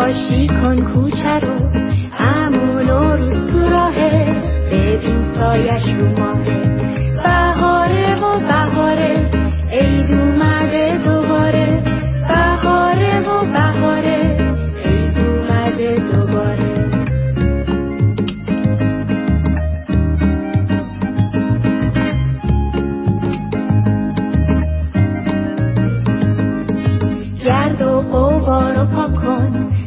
خوشی کن کوچه رو، امون و روز تو راهه، ببین سایش رو ماهه. بهاره و بهاره عید اومده دوباره، بهاره و بهاره عید اومده دوباره. گرد و غبار رو پاک کن،